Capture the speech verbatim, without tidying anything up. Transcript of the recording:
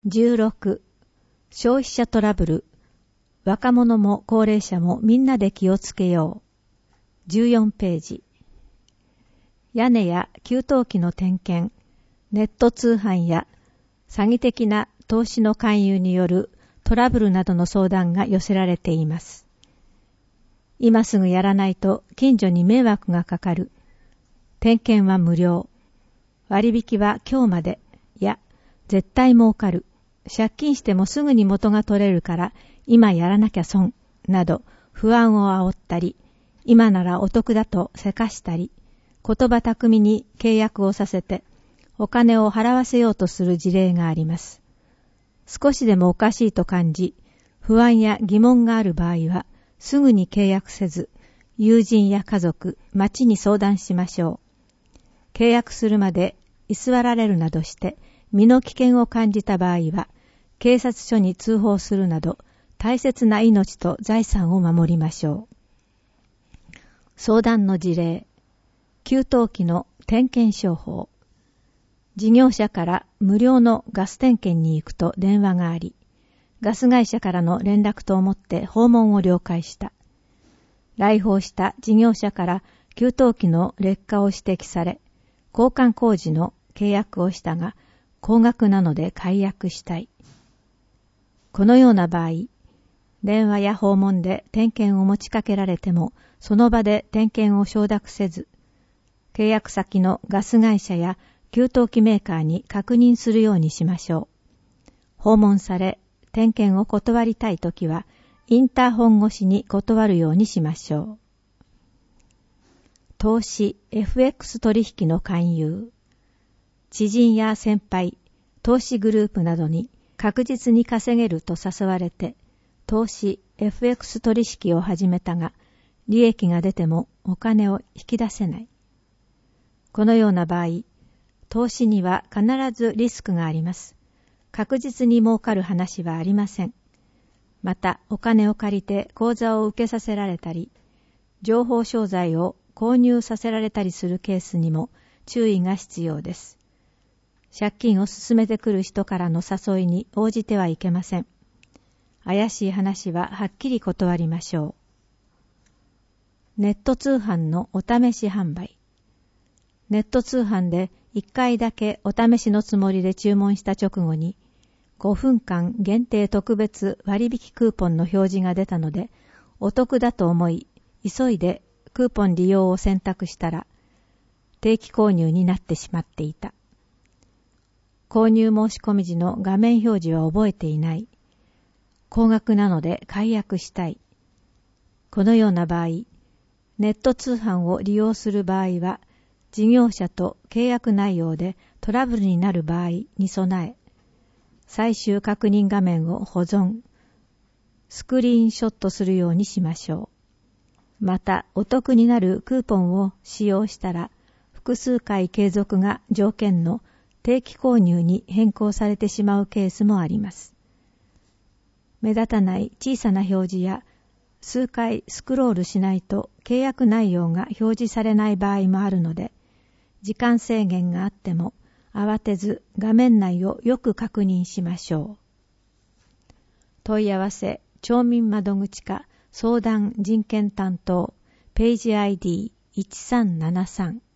じゅうろく、消費者トラブル。若者も高齢者もみんなで気をつけよう。じゅうよんページ。屋根や給湯器の点検、ネット通販や詐欺的な投資の勧誘によるトラブルなどの相談が寄せられています。今すぐやらないと近所に迷惑がかかる。点検は無料。割引は今日まで。や、絶対儲かる。借金してもすぐに元が取れるから今やらなきゃ損。など不安を煽ったり、今ならお得だとせかしたり、言葉巧みに契約をさせてお金を払わせようとする事例があります。少しでもおかしいと感じ、不安や疑問がある場合は、すぐに契約せず、友人や家族、町に相談しましょう。契約するまで居座られるなどして、身の危険を感じた場合は、警察署に通報するなど、大切な命と財産を守りましょう。相談の事例、給湯器の点検商法。事業者から無料のガス点検に行くと電話があり、ガス会社からの連絡と思って訪問を了解した。来訪した事業者から給湯器の劣化を指摘され、交換工事の契約をしたが、高額なので解約したい。このような場合、電話や訪問で点検を持ちかけられても、その場で点検を承諾せず、契約先のガス会社や給湯器メーカーに確認するようにしましょう。訪問され、点検を断りたいときは、インターホン越しに断るようにしましょう。投資 エフエックス 取引の勧誘。知人や先輩、投資グループなどに確実に稼げると誘われて、投資 エフエックス 取引を始めたが、利益が出てもお金を引き出せない。このような場合、投資には必ずリスクがあります。確実に儲かる話はありません。また、お金を借りて口座を受けさせられたり、情報商材を購入させられたりするケースにも注意が必要です。借金を進めてくる人からの誘いに応じてはいけません。怪しい話ははっきり断りましょう。ネット通販のお試し販売。ネット通販でいっかいだけお試しのつもりで注文した直後にごふんかん限定特別割引クーポンの表示が出たのでお得だと思い急いでクーポン利用を選択したら定期購入になってしまっていた。購入申し込み時の画面表示は覚えていない。高額なので解約したい。このような場合、ネット通販を利用する場合は事業者と契約内容でトラブルになる場合に備え、最終確認画面を保存、スクリーンショットするようにしましょう。また、お得になるクーポンを使用したら、複数回継続が条件の定期購入に変更されてしまうケースもあります。目立たない小さな表示や、数回スクロールしないと契約内容が表示されない場合もあるので、時間制限があっても慌てず画面内をよく確認しましょう。問い合わせ町民窓口課相談人権担当ページ アイディーいちさんななさん